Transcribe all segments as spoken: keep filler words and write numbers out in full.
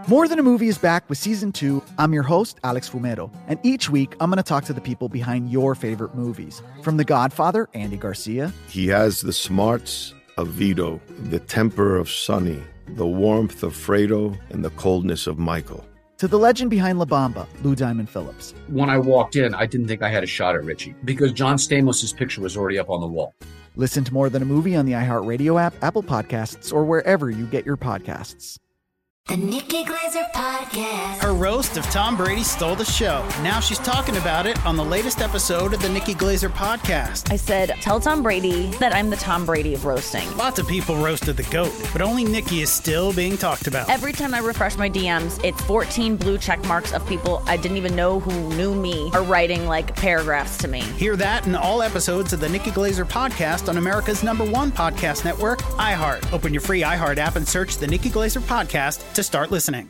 More Than a Movie is back with Season two. I'm your host, Alex Fumero, and each week I'm going to talk to the people behind your favorite movies. From The Godfather, Andy Garcia. He has the smarts of Vito, the temper of Sonny, the warmth of Fredo, and the coldness of Michael. To the legend behind La Bamba, Lou Diamond Phillips. When I walked in, I didn't think I had a shot at Richie because John Stamos' picture was already up on the wall. Listen to More Than a Movie on the iHeartRadio app, Apple Podcasts, or wherever you get your podcasts. The Nikki Glazer Podcast. Her roast of Tom Brady stole the show. Now she's talking about it on the latest episode of the Nikki Glazer Podcast. I said, tell Tom Brady that I'm the Tom Brady of roasting. Lots of people roasted the GOAT, but only Nikki is still being talked about. Every time I refresh my D Ms, it's fourteen blue check marks of people I didn't even know who knew me are writing like paragraphs to me. Hear that in all episodes of the Nikki Glazer Podcast on America's number one podcast network, iHeart. Open your free iHeart app and search the Nikki Glazer Podcast to start listening.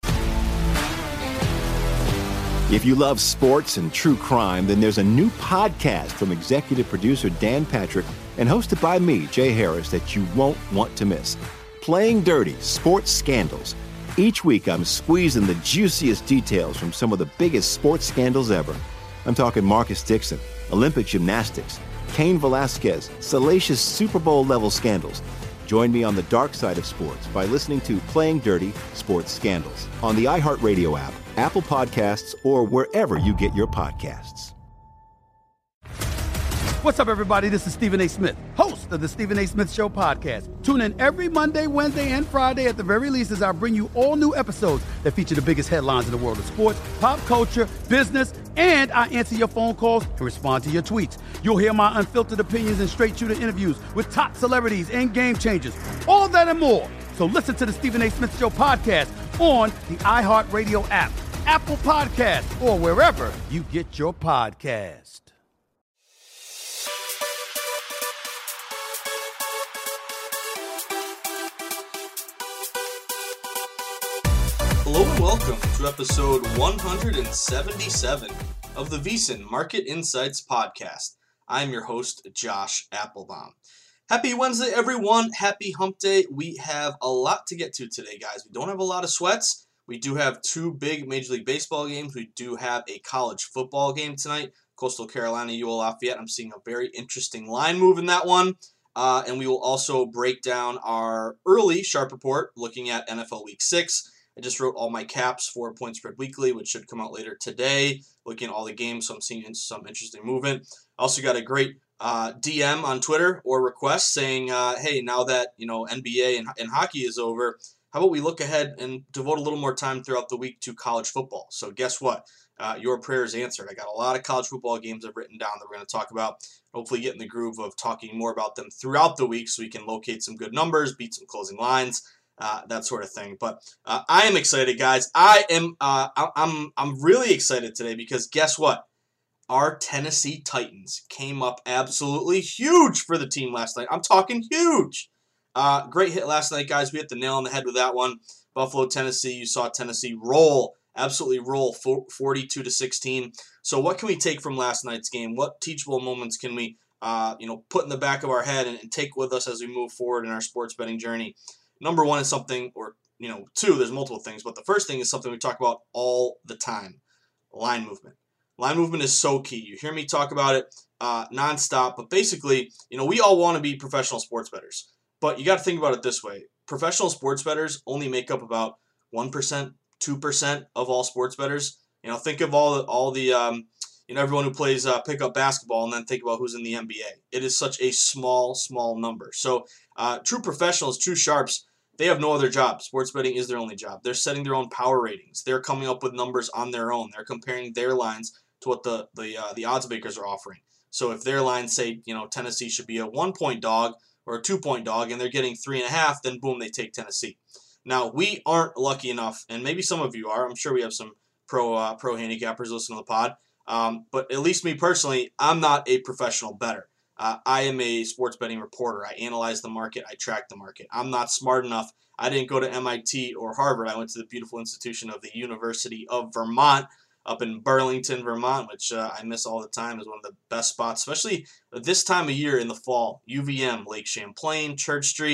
If you love sports and true crime, then there's a new podcast from executive producer Dan Patrick and hosted by me, Jay Harris, that you won't want to miss. Playing Dirty: Sports Scandals. Each week, I'm squeezing the juiciest details from some of the biggest sports scandals ever. I'm talking Marcus Dixon, Olympic gymnastics, Cain Velasquez, salacious Super Bowl-level scandals. Join me on the dark side of sports by listening to Playing Dirty: Sports Scandals on the iHeartRadio app, Apple Podcasts, or wherever you get your podcasts. What's up, everybody? This is Stephen A. Smith, host of the Stephen A. Smith Show podcast. Tune in every Monday, Wednesday, and Friday at the very least as I bring you all new episodes that feature the biggest headlines in the world of sports, pop culture, business, and I answer your phone calls and respond to your tweets. You'll hear my unfiltered opinions and straight-shooter interviews with top celebrities and game changers. All that and more. So listen to the Stephen A. Smith Show podcast on the iHeartRadio app, Apple Podcasts, or wherever you get your podcast. Hello and welcome to episode one hundred seventy-seven of the VSiN Market Insights Podcast. I'm your host, Josh Applebaum. Happy Wednesday, everyone. Happy hump day. We have a lot to get to today, guys. We don't have a lot of sweats. We do have two big Major League Baseball games. We do have a college football game tonight. Coastal Carolina, U L Lafayette. I'm seeing a very interesting line move in that one. Uh, and we will also break down our early Sharp Report looking at N F L Week six. I just wrote all my caps for Point Spread Weekly, which should come out later today, looking at all the games, so I'm seeing some interesting movement. I also got a great uh, D M on Twitter or request saying, uh, hey, now that you know N B A and, and hockey is over, how about we look ahead and devote a little more time throughout the week to college football? So guess what? Uh, your prayer is answered. I got a lot of college football games I've written down that we're going to talk about. Hopefully get in the groove of talking more about them throughout the week so we can locate some good numbers, beat some closing lines, Uh, that sort of thing. But uh, I am excited, guys. I am. Uh, I, I'm. I'm really excited today because guess what? Our Tennessee Titans came up absolutely huge for the team last night. I'm talking huge. Uh, great hit last night, guys. We hit the nail on the head with that one. Buffalo, Tennessee. You saw Tennessee roll, absolutely roll, forty-two to sixteen. So what can we take from last night's game? What teachable moments can we, uh, you know, put in the back of our head and, and take with us as we move forward in our sports betting journey? Number one is something, or, you know, two, there's multiple things, but the first thing is something we talk about all the time, line movement. Line movement is so key. You hear me talk about it uh, nonstop, but basically, you know, we all want to be professional sports bettors, but you got to think about it this way. Professional sports bettors only make up about one percent, two percent of all sports bettors. You know, think of all the, all the um, you know, everyone who plays uh, pickup basketball and then think about who's in the N B A. It is such a small, small number. So uh, true professionals, true sharps, they have no other job. Sports betting is their only job. They're setting their own power ratings. They're coming up with numbers on their own. They're comparing their lines to what the the uh, the odds makers are offering. So if their lines say, you know, Tennessee should be a one-point dog or a two-point dog, and they're getting three and a half, then boom, they take Tennessee. Now we aren't lucky enough, and maybe some of you are. I'm sure we have some pro uh, pro handicappers listening to the pod. Um, but at least me personally, I'm not a professional bettor. Uh, I am a sports betting reporter. I analyze the market. I track the market. I'm not smart enough. I didn't go to M I T or Harvard. I went to the beautiful institution of the University of Vermont up in Burlington, Vermont, which uh, I miss all the time. Is one of the best spots, especially this time of year in the fall. U V M, Lake Champlain, Church Street,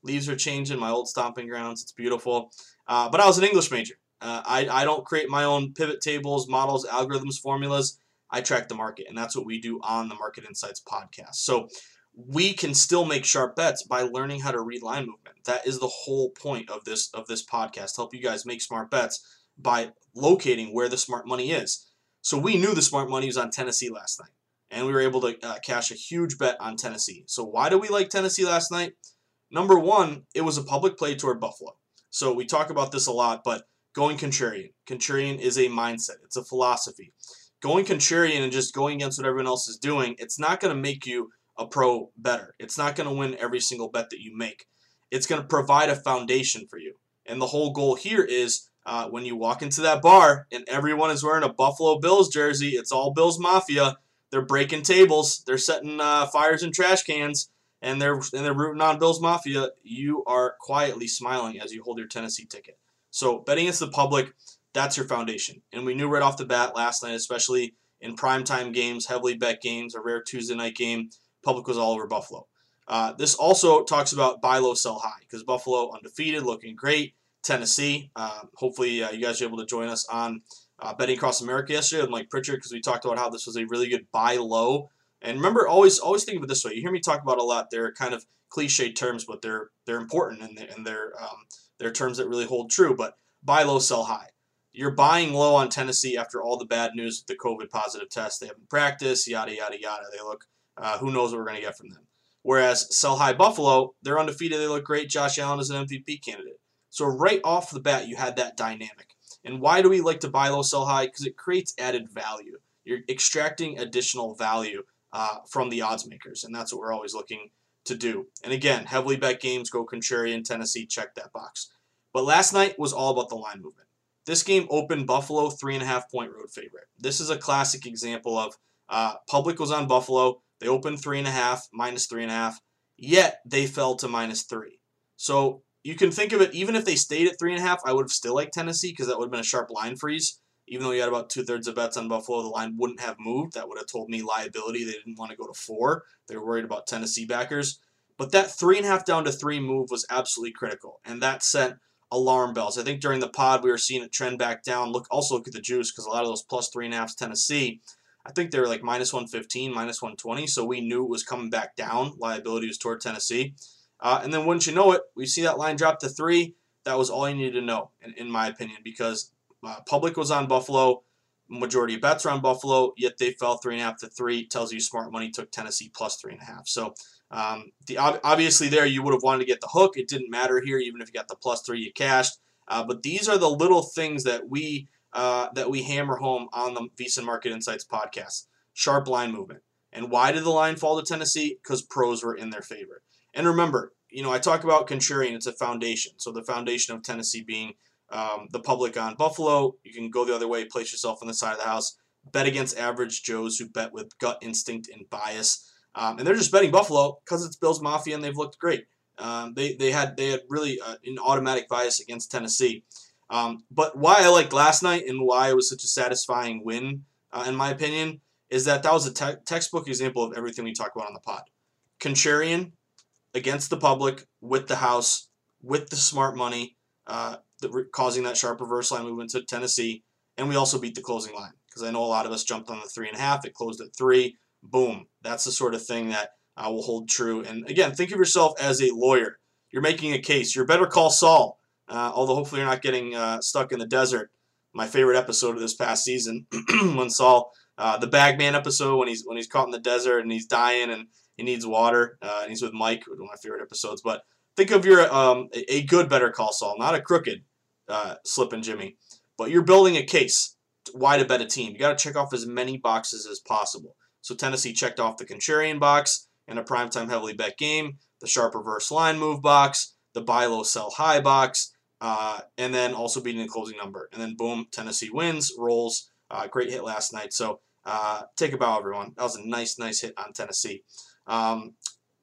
Leaves are changing, my old stomping grounds. It's beautiful. Uh, but I was an English major. Uh, I, I don't create my own pivot tables, models, algorithms, formulas. I track the market, and that's what we do on the Market Insights podcast. So we can still make sharp bets by learning how to read line movement. That is the whole point of this of this podcast, help you guys make smart bets by locating where the smart money is. So we knew the smart money was on Tennessee last night, and we were able to uh, cash a huge bet on Tennessee. So why do we like Tennessee last night? Number one, it was a public play toward Buffalo. So we talk about this a lot, but going contrarian. Contrarian is a mindset. It's a philosophy. Going contrarian and just going against what everyone else is doing, it's not going to make you a pro better. It's not going to win every single bet that you make. It's going to provide a foundation for you. And the whole goal here is uh, when you walk into that bar and everyone is wearing a Buffalo Bills jersey, it's all Bills Mafia. They're breaking tables. They're setting uh, fires in trash cans. And they're and they're rooting on Bills Mafia. You are quietly smiling as you hold your Tennessee ticket. So betting against the public, that's your foundation. And we knew right off the bat last night, especially in primetime games, heavily bet games, a rare Tuesday night game, public was all over Buffalo. Uh, this also talks about buy low, sell high, because Buffalo undefeated, looking great. Tennessee, uh, hopefully uh, you guys are able to join us on uh, Betting Across America yesterday with Mike Pritchard, because we talked about how this was a really good buy low. And remember, always always think of it this way. You hear me talk about it a lot. They're kind of cliche terms, but they're they're important, and they're, and they're, um, they're terms that really hold true. But buy low, sell high. You're buying low on Tennessee after all the bad news with the COVID positive test. They haven't practiced, yada, yada, yada. They look, uh, who knows what we're going to get from them. Whereas sell high Buffalo, they're undefeated. They look great. Josh Allen is an M V P candidate. So right off the bat, you had that dynamic. And why do we like to buy low, sell high? Because it creates added value. You're extracting additional value Uh, from the odds makers, and that's what we're always looking to do. And again, heavily bet games, go contrarian, Tennessee, check that box. But last night was all about the line movement. This game opened Buffalo three and a half point road favorite. This is a classic example of uh, public was on Buffalo. They opened three and a half, minus three and a half, yet they fell to minus three. So you can think of it, even if they stayed at three and a half, I would have still liked Tennessee because that would have been a sharp line freeze. Even though you had about two-thirds of bets on Buffalo, the line wouldn't have moved. That would have told me liability. They didn't want to go to four. They were worried about Tennessee backers. But that three and a half down to three move was absolutely critical, and that sent alarm bells. I think during the pod we were seeing it trend back down. Look, also look at the juice because a lot of those plus three and a halfs Tennessee, I think they were like minus one fifteen, minus one twenty, so we knew it was coming back down. Liability was toward Tennessee. Uh, and then wouldn't you know it, we see that line drop to three. That was all you needed to know, in, in my opinion, because uh, public was on Buffalo. Majority of bets are on Buffalo, yet they fell three and a half to three. Tells you smart money took Tennessee plus three and a half. So um, the obviously there you would have wanted to get the hook. It didn't matter here, even if you got the plus three, you cashed. Uh, but these are the little things that we uh, that we hammer home on the VSiN Market Insights podcast. Sharp line movement. And why did the line fall to Tennessee? Because pros were in their favor. And remember, you know, I talk about contrarian. It's a foundation. So the foundation of Tennessee being Um, the public on Buffalo. You can go the other way, place yourself on the side of the house, bet against average Joes who bet with gut instinct and bias, um, and they're just betting Buffalo because it's Bills Mafia and they've looked great. Um, they they had they had really uh, an automatic bias against Tennessee. Um, but why I liked last night and why it was such a satisfying win, uh, in my opinion, is that that was a te- textbook example of everything we talk about on the pod. Contrarian against the public with the house with the smart money. Uh, causing that sharp reverse line movement to Tennessee, and we also beat the closing line because I know a lot of us jumped on the three and a half. It closed at three. Boom. That's the sort of thing that uh, will hold true. And again, think of yourself as a lawyer. You're making a case. You're Better Call Saul, uh, although hopefully you're not getting uh, stuck in the desert. My favorite episode of this past season when Saul, uh, the Bagman episode when he's when he's caught in the desert and he's dying and he needs water, uh, and he's with Mike, one of my favorite episodes. But think of your um, a good Better Call Saul, not a crooked uh, Slippin' Jimmy. But you're building a case why to bet a team. You got to check off as many boxes as possible. So Tennessee checked off the contrarian box in a primetime heavily bet game, the sharp reverse line move box, the buy low, sell high box, uh, and then also beating the closing number. And then boom, Tennessee wins, rolls. Uh, great hit last night. So uh, take a bow, everyone. That was a nice, nice hit on Tennessee. Um,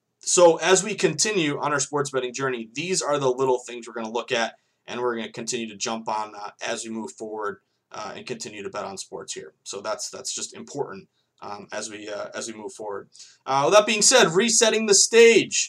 So as we continue on our sports betting journey, these are the little things we're going to look at, and we're going to continue to jump on uh, as we move forward uh, and continue to bet on sports here. So that's that's just important um, as we uh, as we move forward. Uh, with that being said, resetting the stage.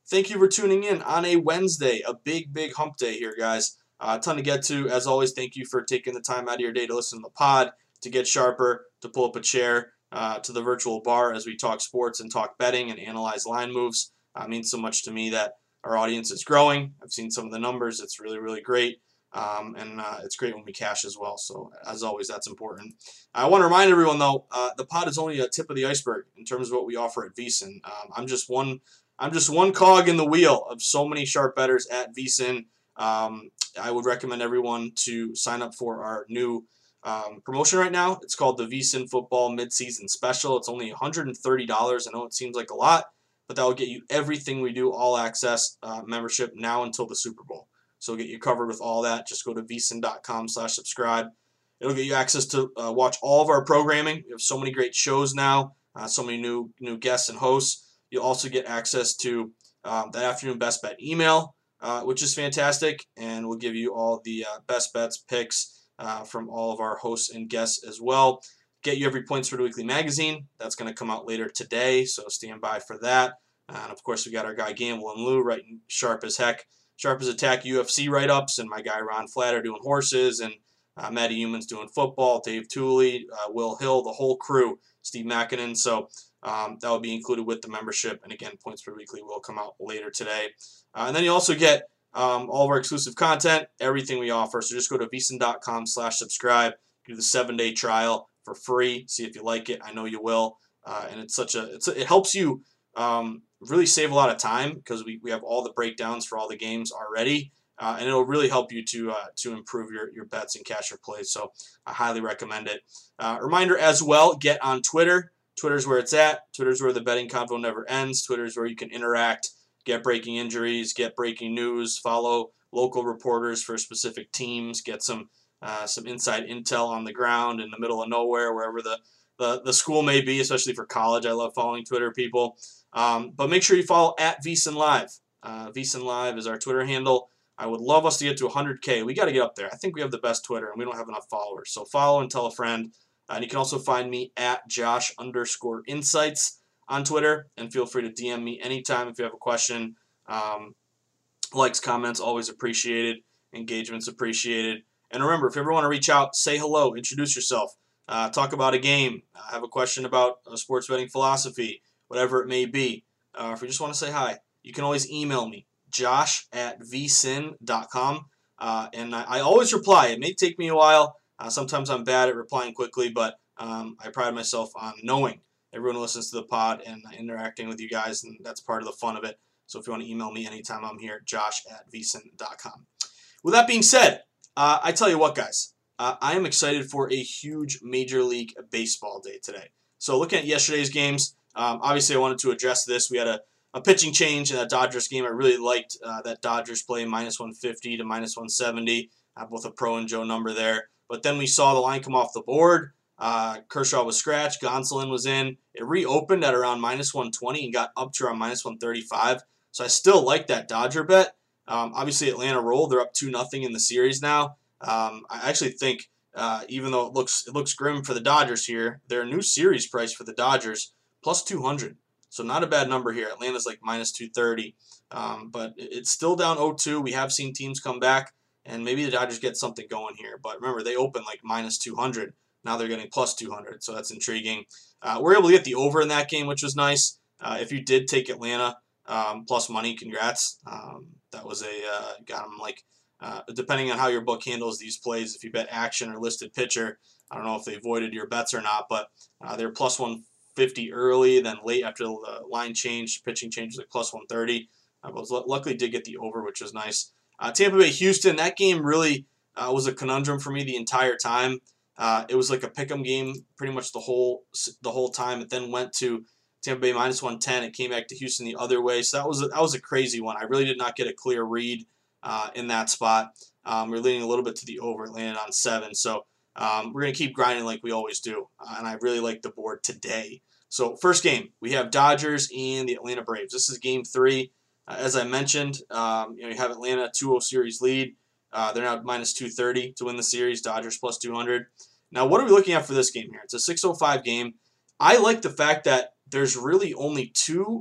thank you for tuning in on a Wednesday, a big, big hump day here, guys. Uh, a ton to get to. As always, thank you for taking the time out of your day to listen to the pod, to get sharper, to pull up a chair uh, to the virtual bar as we talk sports and talk betting and analyze line moves. Uh, it means so much to me that our audience is growing. I've seen some of the numbers. It's really, really great. Um, and uh, it's great when we cash as well. So, as always, that's important. I want to remind everyone, though, uh, the pod is only a tip of the iceberg in terms of what we offer at VSiN. Um, I'm just one I'm just one cog in the wheel of so many sharp bettors at VSiN. Um, I would recommend everyone to sign up for our new um, promotion right now. It's called the VSiN Football Midseason Special. It's only one hundred thirty dollars. I know it seems like a lot, but that will get you everything we do, all access uh, membership now until the Super Bowl. So it'll get you covered with all that. Just go to vsin.com slash subscribe. It'll get you access to uh, watch all of our programming. We have so many great shows now, uh, so many new new guests and hosts. You'll also get access to um, that afternoon best bet email, uh, which is fantastic, and we'll give you all the uh, best bets, picks uh, from all of our hosts and guests as well. Get you every Points for the Weekly magazine. That's going to come out later today, so stand by for that. Uh, and, of course, we got our guy Gamble and Lou writing sharp as heck. Sharp as Attack U F C write-ups, and my guy Ron Flatter doing horses, and uh, Matty Humans doing football, Dave Tooley, uh, Will Hill, the whole crew, Steve Makinen. So um, that will be included with the membership. And again, Points per Weekly will come out later today. Uh, and then you also get um, all of our exclusive content, everything we offer. So just go to vsin.com slash subscribe, do the seven-day trial for free, see if you like it. I know you will. Uh, and it's such a, it's a, it helps you um, really save a lot of time because we, we have all the breakdowns for all the games already, uh, and it'll really help you to uh, to improve your, your bets and cash your plays. So I highly recommend it. Uh, reminder as well, get on Twitter. Twitter's where it's at. Twitter's where the betting convo never ends. Twitter's where you can interact, get breaking injuries, get breaking news, follow local reporters for specific teams, get some uh, some inside intel on the ground in the middle of nowhere, wherever the the, the school may be, especially for college. I love following Twitter people. Um, but make sure you follow at VSiN Live. Uh, VSiN Live is our Twitter handle. I would love us to get to one hundred K. We got to get up there. I think we have the best Twitter, and we don't have enough followers. So follow and tell a friend. Uh, and you can also find me at Josh underscore Insights on Twitter. And feel free to D M me anytime if you have a question. Um, likes, comments, always appreciated. Engagement's appreciated. And remember, if you ever want to reach out, say hello, introduce yourself, uh, talk about a game, uh, have a question about uh, sports betting philosophy, whatever it may be. Uh, if you just want to say hi, you can always email me, josh at vsin dot com. Uh, and I, I always reply. It may take me a while. Uh, sometimes I'm bad at replying quickly, but um, I pride myself on knowing everyone who listens to the pod and interacting with you guys, and that's part of the fun of it. So if you want to email me anytime, I'm here, josh at vsin dot com. With that being said, uh, I tell you what, guys, uh, I am excited for a huge Major League Baseball day today. So looking at yesterday's games, Um, obviously, I wanted to address this. We had a, a pitching change in that Dodgers game. I really liked uh, that Dodgers play minus one fifty to minus one seventy, uh, both a Pro and Joe number there. But then we saw the line come off the board. Uh, Kershaw was scratched. Gonsolin was in. It reopened at around minus one twenty and got up to around minus one thirty-five. So I still like that Dodger bet. Um, obviously, Atlanta rolled. They're up two nothing in the series now. Um, I actually think, uh, even though it looks it looks grim for the Dodgers here, their new series price for the Dodgers, plus two hundred. So not a bad number here. Atlanta's like minus two thirty. Um, but it's still down oh two. We have seen teams come back, and maybe the Dodgers get something going here. But remember, they opened like minus two hundred. Now they're getting plus two hundred, so that's intriguing. Uh, we're able to get the over in that game, which was nice. Uh, if you did take Atlanta um, plus money, congrats. Um, that was a, uh, got them like, uh, depending on how your book handles these plays, if you bet action or listed pitcher, I don't know if they voided your bets or not, but uh, they're plus one fifty early, then late after the line change, pitching change was like plus one thirty. I was luckily did get the over, which was nice. Uh, Tampa Bay Houston, that game really uh, was a conundrum for me the entire time. Uh, it was like a pick'em game pretty much the whole the whole time. It then went to Tampa Bay minus one ten. It came back to Houston the other way. So that was a, that was a crazy one. I really did not get a clear read uh, in that spot. Um, we we're leaning a little bit to the over. It landed on seven. So um, we're going to keep grinding like we always do. Uh, and I really like the board today. So first game, we have Dodgers and the Atlanta Braves. This is game three. Uh, as I mentioned, um, you know, you have Atlanta two oh series lead. Uh, they're now minus two thirty to win the series. Dodgers plus two hundred. Now, what are we looking at for this game here? It's a six oh five game. I like the fact that there's really only two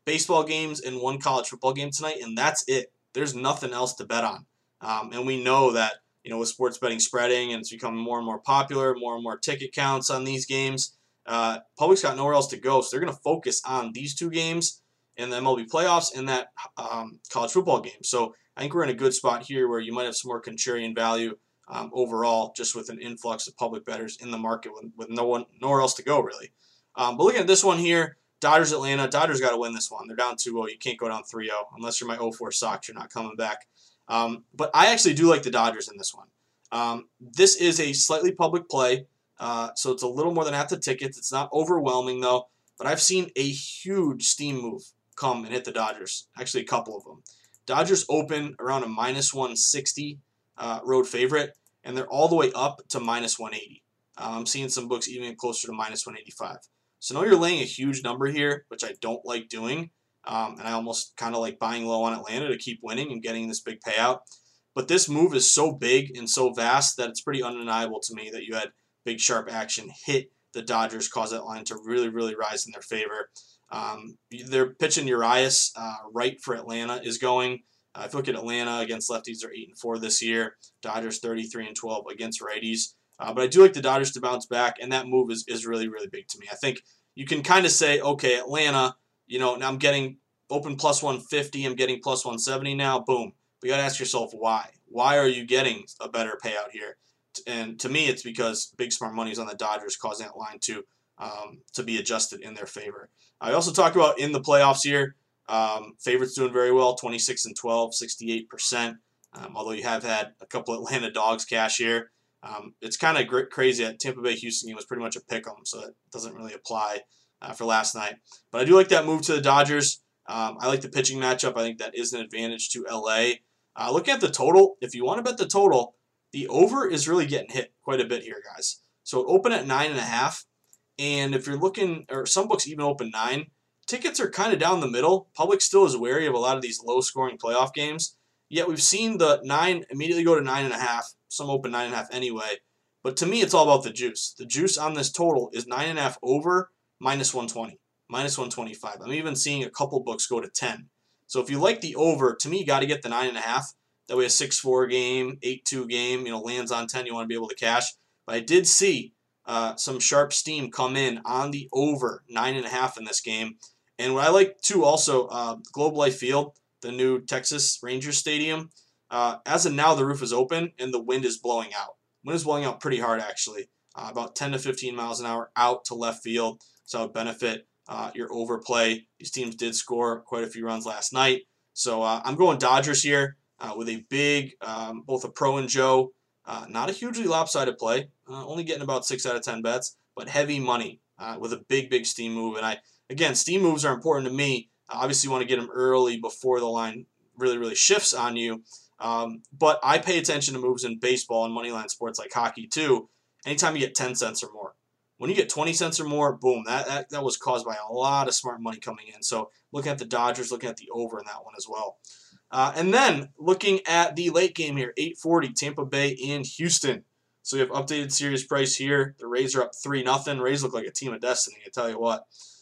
baseball games and one college football game tonight, and that's it. There's nothing else to bet on. Um, and we know that, you know, with sports betting spreading and it's becoming more and more popular, more and more ticket counts on these games, uh, public's got nowhere else to go. So they're going to focus on these two games and the M L B playoffs and that um, college football game. So I think we're in a good spot here where you might have some more contrarian value um, overall, just with an influx of public bettors in the market with, with no one, nowhere else to go, really. Um, but looking at this one here, Dodgers Atlanta, Dodgers got to win this one. They're down two oh. You can't go down three oh unless you're my oh four Sox. You're not coming back. Um, but I actually do like the Dodgers in this one. Um, this is a slightly public play, uh, so it's a little more than half the tickets. It's not overwhelming, though. But I've seen a huge steam move come and hit the Dodgers. Actually, a couple of them. Dodgers open around a minus one sixty uh, road favorite, and they're all the way up to minus one eighty. Uh, I'm seeing some books even closer to minus one eighty-five. So now you're laying a huge number here, which I don't like doing. Um, and I almost kind of like buying low on Atlanta to keep winning and getting this big payout. But this move is so big and so vast that it's pretty undeniable to me that you had big, sharp action hit the Dodgers, cause that line to really, really rise in their favor. Um, they're pitching Urias uh, right for Atlanta is going. Uh, if you look at Atlanta against lefties, they're eight and four this year. Dodgers thirty-three and twelve against righties. Uh, but I do like the Dodgers to bounce back, and that move is, is really, really big to me. I think you can kind of say, okay, Atlanta, you know, now I'm getting open plus one fifty, I'm getting plus one seventy now, boom. But you got to ask yourself why. Why are you getting a better payout here? And to me, it's because big smart money is on the Dodgers, causing that line to um, to be adjusted in their favor. I also talked about in the playoffs here, um, favorites doing very well, twenty-six and twelve, sixty-eight percent. Um, although you have had a couple Atlanta Dogs cash here. Um, it's kind of gr- crazy that Tampa Bay Houston game was pretty much a pick 'em, so it doesn't really apply uh, for last night. But I do like that move to the Dodgers. Um, I like the pitching matchup. I think that is an advantage to L A. Uh, looking at the total, if you want to bet the total, the over is really getting hit quite a bit here, guys. So it opened at nine and a half, and if you're looking, or some books even open nine, tickets are kind of down the middle. Public still is wary of a lot of these low-scoring playoff games. Yet we've seen the nine immediately go to nine and a half. Some open nine and a half anyway. But to me, it's all about the juice. The juice on this total is nine and a half over minus one twenty, minus one twenty-five. I'm even seeing a couple books go to ten. So if you like the over, to me, you got to get the nine and a half. That way, a six four game, eight two game, you know, lands on ten. You want to be able to cash. But I did see uh, some sharp steam come in on the over nine and a half in this game. And what I like too, also, uh, Globe Life Field, the new Texas Rangers Stadium. Uh, as of now, the roof is open and the wind is blowing out. Wind is blowing out pretty hard, actually, uh, about ten to fifteen miles an hour out to left field. So it would benefit uh, your overplay. These teams did score quite a few runs last night. So uh, I'm going Dodgers here uh, with a big, um, both a pro and Joe. Uh, not a hugely lopsided play, uh, only getting about six out of ten bets, but heavy money uh, with a big, big steam move. And I, again, steam moves are important to me. I obviously want to get them early before the line really, really shifts on you. Um, but I pay attention to moves in baseball and moneyline sports like hockey too. Anytime you get ten cents or more. When you get twenty cents or more, boom, that, that, that was caused by a lot of smart money coming in. So looking at the Dodgers, looking at the over in that one as well. Uh, and then looking at the late game here, eight forty, Tampa Bay and Houston. So you have updated series price here. The Rays are up three nothing. Rays look like a team of destiny, I tell you what.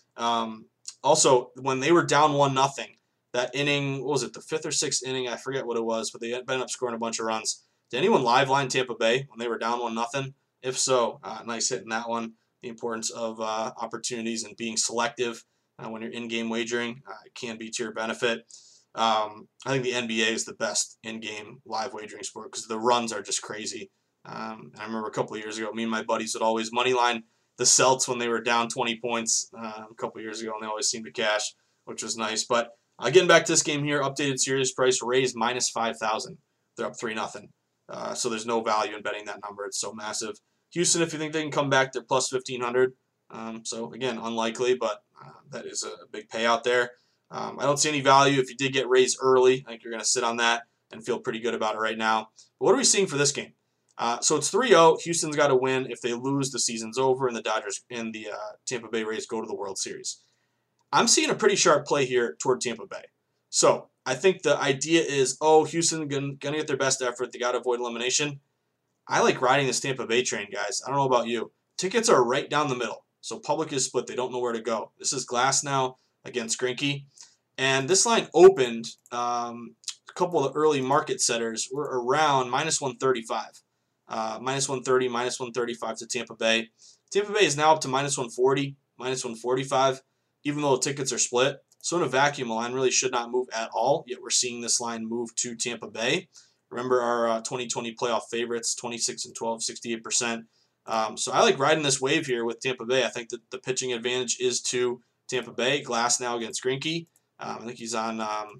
Um, also, when they were down one nothing, that inning, what was it, the fifth or sixth inning? I forget what it was, but they ended up scoring a bunch of runs. Did anyone live line Tampa Bay when they were down one nothing? If so, uh, nice hit in that one. The importance of uh, opportunities and being selective uh, when you're in-game wagering uh, can be to your benefit. Um, I think the N B A is the best in-game live wagering sport because the runs are just crazy. Um, I remember a couple of years ago, me and my buddies would always moneyline the Celts when they were down twenty points uh, a couple of years ago, and they always seemed to cash, which was nice. But Uh, getting back to this game here, updated series price, Rays minus five thousand. They're up three nothing. Uh, so there's no value in betting that number. It's so massive. Houston, if you think they can come back, they're plus fifteen hundred. Um, so, again, unlikely, but uh, that is a big payout there. Um, I don't see any value. If you did get Rays early, I think you're going to sit on that and feel pretty good about it right now. But what are we seeing for this game? Uh, so it's three oh. Houston's got to win. If they lose, the season's over, and the Dodgers and the uh, Tampa Bay Rays go to the World Series. I'm seeing a pretty sharp play here toward Tampa Bay. So I think the idea is, oh, Houston going to get their best effort. They got to avoid elimination. I like riding this Tampa Bay train, guys. I don't know about you. Tickets are right down the middle. So public is split. They don't know where to go. This is Glass now against Greinke. And this line opened, um, a couple of the early market setters were around minus one thirty-five. Uh, minus one thirty, minus one thirty-five to Tampa Bay. Tampa Bay is now up to minus one forty, minus one forty-five, even though the tickets are split. So in a vacuum, the line really should not move at all, yet we're seeing this line move to Tampa Bay. Remember our uh, twenty twenty playoff favorites, twenty-six and twelve, sixty-eight percent. Um, so I like riding this wave here with Tampa Bay. I think that the pitching advantage is to Tampa Bay. Glass now against Greinke. Um, I think he's on um,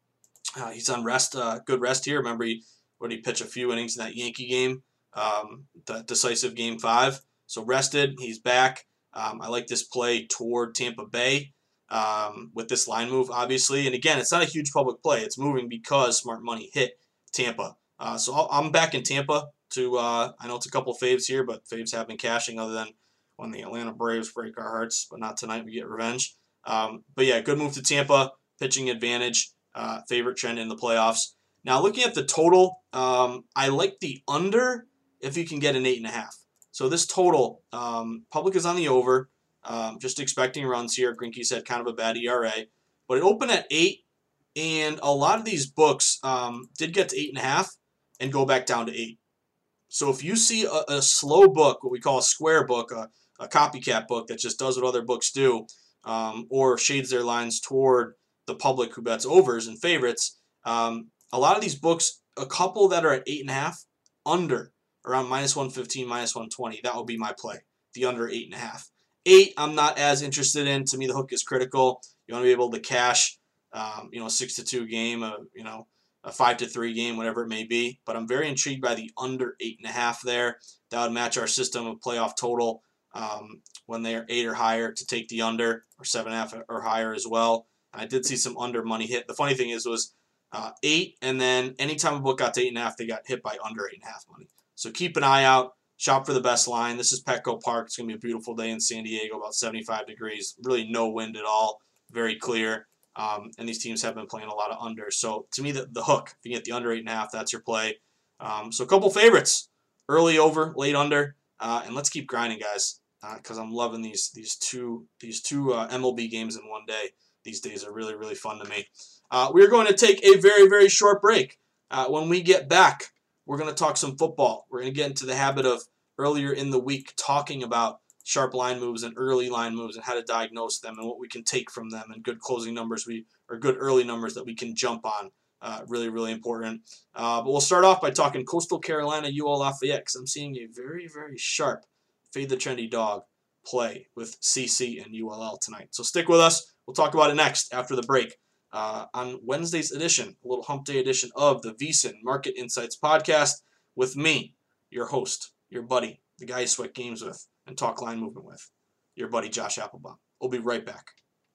uh, he's on rest, uh, good rest here. Remember, he when he pitched a few innings in that Yankee game, um, the decisive game five. So rested, he's back. Um, I like this play toward Tampa Bay. Um, with this line move, obviously. And again, it's not a huge public play. It's moving because smart money hit Tampa. Uh, so I'll, I'm back in Tampa to, uh, I know it's a couple faves here, but faves have been cashing other than when the Atlanta Braves break our hearts, but not tonight. We get revenge. Um, but yeah, good move to Tampa, pitching advantage, uh, favorite trend in the playoffs. Now looking at the total, um, I like the under if you can get an eight and a half. So this total, um, public is on the over. Um, just expecting runs here. Greinke said kind of a bad E R A. But it opened at eight, and a lot of these books um, did get to eight and a half and go back down to eight. So if you see a, a slow book, what we call a square book, a, a copycat book that just does what other books do, um, or shades their lines toward the public who bets overs and favorites, um, a lot of these books, a couple that are at eight and a half, under, around minus one fifteen, minus one twenty, that will be my play, the under eight and a half. Eight, I'm not as interested in. To me, the hook is critical. You want to be able to cash, um, you know, a six to two game, a you know, a five to three game, whatever it may be. But I'm very intrigued by the under eight and a half there. That would match our system of playoff total um, when they are eight or higher to take the under, or seven and a half or higher as well. And I did see some under money hit. The funny thing is, was uh, eight, and then anytime a book got to eight and a half, they got hit by under eight and a half money. So keep an eye out. Shop for the best line. This is Petco Park. It's going to be a beautiful day in San Diego, about seventy-five degrees. Really no wind at all. Very clear. Um, and these teams have been playing a lot of under. So to me, the, the hook, if you get the under eight and a half, that's your play. Um, so a couple favorites. Early over, late under. Uh, and let's keep grinding, guys, because uh, I'm loving these these two these two uh, M L B games in one day. These days are really, really fun to me. Uh, we're going to take a very, very short break. Uh, when we get back, we're going to talk some football. We're going to get into the habit of earlier in the week talking about sharp line moves and early line moves and how to diagnose them and what we can take from them and good closing numbers we or good early numbers that we can jump on. Uh, really, really important. Uh, but we'll start off by talking Coastal Carolina, U L Lafayette, because I'm seeing a very, very sharp fade the trendy dog play with C C and U L L tonight. So stick with us. We'll talk about it next after the break. Uh, on Wednesday's edition, a little hump day edition of the VSiN Market Insights podcast with me, your host, your buddy, the guy you sweat games with and talk line movement with, your buddy Josh Applebaum. We'll be right back.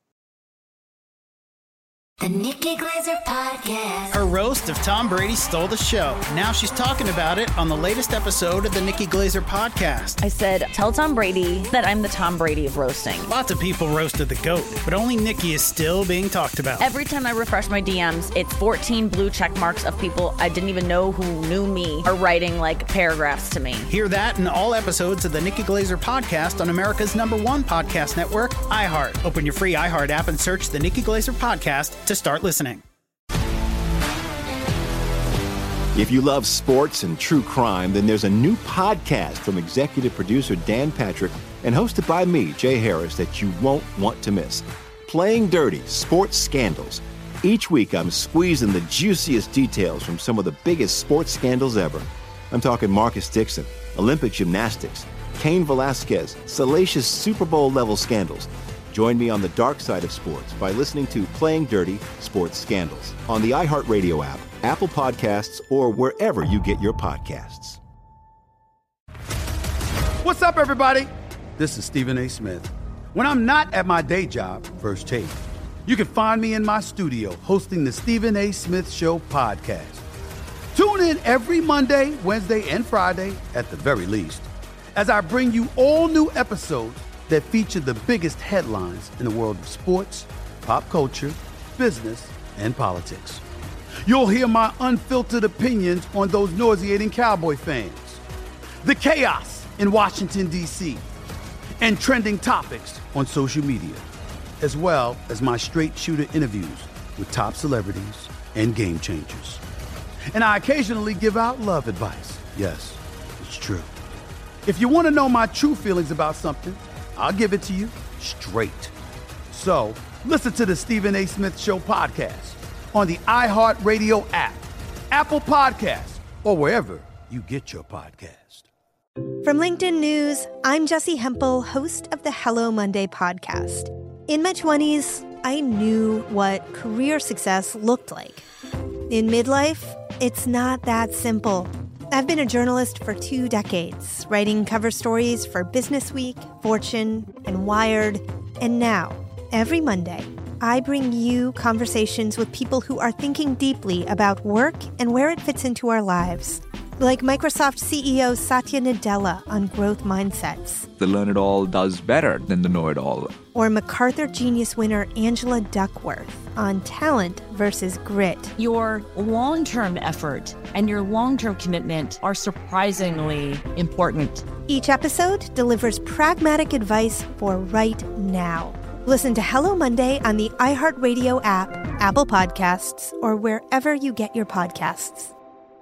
The Nikki Glazer Podcast. Her roast of Tom Brady stole the show. Now she's talking about it on the latest episode of the Nikki Glazer Podcast. I said, tell Tom Brady that I'm the Tom Brady of roasting. Lots of people roasted the GOAT, but only Nikki is still being talked about. Every time I refresh my D Ms, it's fourteen blue check marks of people I didn't even know who knew me are writing like paragraphs to me. Hear that in all episodes of the Nikki Glazer Podcast on America's number one podcast network, iHeart. Open your free iHeart app and search the Nikki Glazer Podcast to start listening. If you love sports and true crime, then there's a new podcast from executive producer Dan Patrick and hosted by me, Jay Harris, that you won't want to miss. Playing Dirty: Sports Scandals. Each week, I'm squeezing the juiciest details from some of the biggest sports scandals ever. I'm talking Marcus Dixon, Olympic gymnastics, Cain Velasquez, salacious Super Bowl-level scandals. Join me on the dark side of sports by listening to Playing Dirty: Sports Scandals on the iHeartRadio app, Apple Podcasts, or wherever you get your podcasts. What's up, everybody? This is Stephen A. Smith. When I'm not at my day job, First Take, you can find me in my studio hosting the Stephen A. Smith Show podcast. Tune in every Monday, Wednesday, and Friday, at the very least, as I bring you all new episodes that feature the biggest headlines in the world of sports, pop culture, business, and politics. You'll hear my unfiltered opinions on those nauseating Cowboy fans, the chaos in Washington, D C, and trending topics on social media, as well as my straight shooter interviews with top celebrities and game changers. And I occasionally give out love advice. Yes, it's true. If you want to know my true feelings about something, I'll give it to you straight. So, listen to the Stephen A. Smith Show podcast on the iHeartRadio app, Apple Podcasts, or wherever you get your podcast. From LinkedIn News, I'm Jessie Hempel, host of the Hello Monday podcast. In my twenties, I knew what career success looked like. In midlife, it's not that simple. I've been a journalist for two decades, writing cover stories for Business Week, Fortune, and Wired. And now, every Monday, I bring you conversations with people who are thinking deeply about work and where it fits into our lives. Like Microsoft C E O Satya Nadella on growth mindsets. The learn-it-all does better than the know-it-all. Or MacArthur Genius winner Angela Duckworth on talent versus grit. Your long-term effort and your long-term commitment are surprisingly important. Each episode delivers pragmatic advice for right now. Listen to Hello Monday on the iHeartRadio app, Apple Podcasts, or wherever you get your podcasts.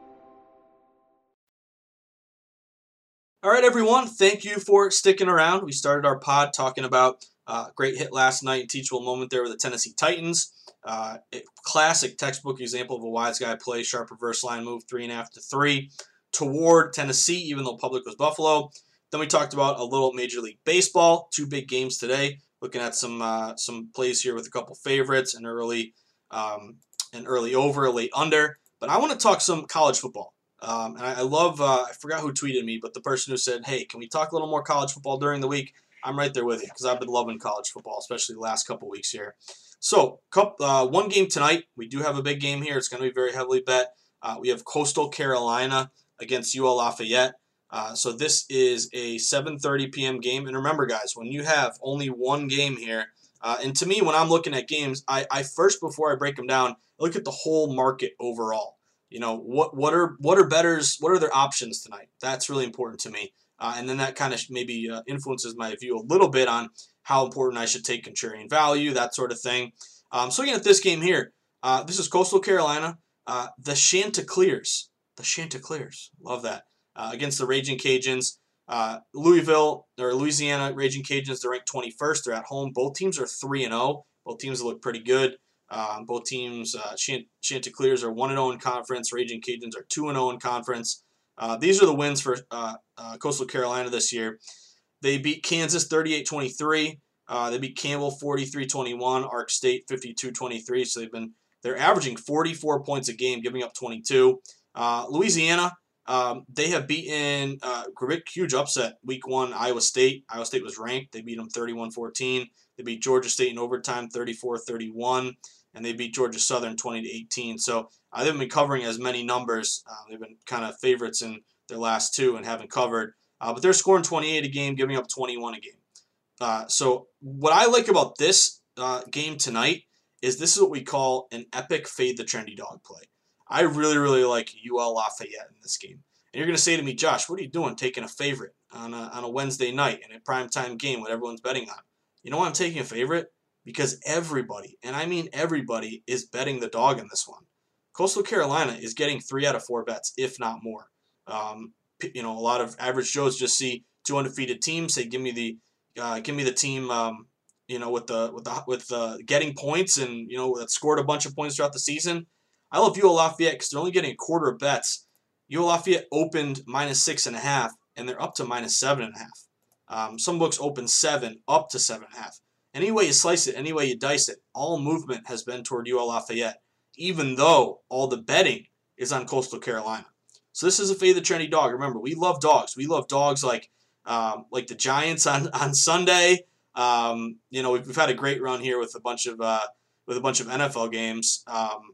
All right, everyone. Thank you for sticking around. We started our pod talking about a uh, great hit last night, teachable moment there with the Tennessee Titans. Uh, a classic textbook example of a wise guy play, sharp reverse line move, three and a half to three toward Tennessee, even though public was Buffalo. Then we talked about a little Major League Baseball, two big games today. Looking at some uh, some plays here with a couple favorites, an early um, an early over, a late under. But I want to talk some college football. Um, and I, I love, uh, I forgot who tweeted me, but the person who said, hey, can we talk a little more college football during the week? I'm right there with you because I've been loving college football, especially the last couple weeks here. So, uh, one game tonight. We do have a big game here. It's going to be very heavily bet. Uh, we have Coastal Carolina against U L Lafayette. Uh, so this is a seven thirty p.m. game. And remember, guys, when you have only one game here, uh, and to me, when I'm looking at games, I, I first, before I break them down, I look at the whole market overall. You know, what what are what are bettors, what are their options tonight? That's really important to me. Uh, and then that kind of maybe uh, influences my view a little bit on how important I should take contrarian value, that sort of thing. Um, so again, at this game here, uh, this is Coastal Carolina, uh, the Chanticleers. The Chanticleers, love that. Uh, against the Raging Cajuns. Uh, Louisville, or Louisiana Raging Cajuns, they're ranked twenty-first. They're at home. Both teams are three and oh. Both teams look pretty good. Um, both teams, uh, Chant- Chanticleers are one and oh in conference. Raging Cajuns are two and oh in conference. Uh, these are the wins for uh, uh, Coastal Carolina this year. They beat Kansas thirty-eight twenty-three. Uh, they beat Campbell forty-three twenty-one. Ark State fifty-two twenty-three. So they've been they're averaging forty-four points a game, giving up twenty-two. Uh, Louisiana, um, they have beaten uh, huge upset week one. Iowa State. Iowa State was ranked. They beat them thirty-one fourteen. They beat Georgia State in overtime thirty-four thirty-one. And they beat Georgia Southern twenty to eighteen. So uh, they haven't been covering as many numbers. Uh, they've been kind of favorites in their last two and haven't covered. Uh, but they're scoring twenty-eight a game, giving up twenty-one a game. Uh, so what I like about this uh, game tonight is this is what we call an epic fade the trendy dog play. I really, really like U L Lafayette in this game. And you're going to say to me, Josh, what are you doing taking a favorite on a, on a Wednesday night in a primetime game when everyone's betting on? You know why I'm taking a favorite? Because everybody, and I mean everybody, is betting the dog in this one. Coastal Carolina is getting three out of four bets, if not more. Um, you know, a lot of average Joes just see two undefeated teams, say, "Give me the, uh, give me the team." Um, you know, with the with the with the getting points and you know that scored a bunch of points throughout the season. I love U L Lafayette because they're only getting a quarter of bets. U L Lafayette opened minus six and a half, and they're up to minus seven and a half. Um, some books open seven, up to seven and a half. Any way you slice it, any way you dice it, all movement has been toward U L Lafayette, even though all the betting is on Coastal Carolina. So this is a fade the trendy dog. Remember, we love dogs. We love dogs like um, like the Giants on, on Sunday. Um, you know, we've, we've had a great run here with a bunch of uh, with a bunch of N F L games, um,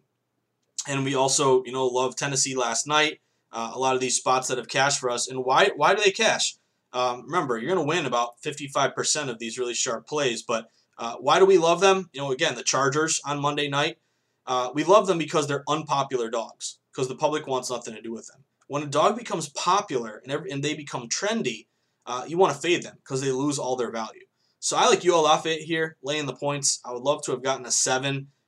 and we also you know love Tennessee last night. Uh, a lot of these spots that have cashed for us, and why why do they cash? Um, remember, you're going to win about fifty-five percent of these really sharp plays, but uh, why do we love them? You know, again, the Chargers on Monday night, uh, we love them because they're unpopular dogs, because the public wants nothing to do with them. When a dog becomes popular and, every, and they become trendy, uh, you want to fade them because they lose all their value. So I like U L Lafayette here, laying the points. I would love to have gotten a seven.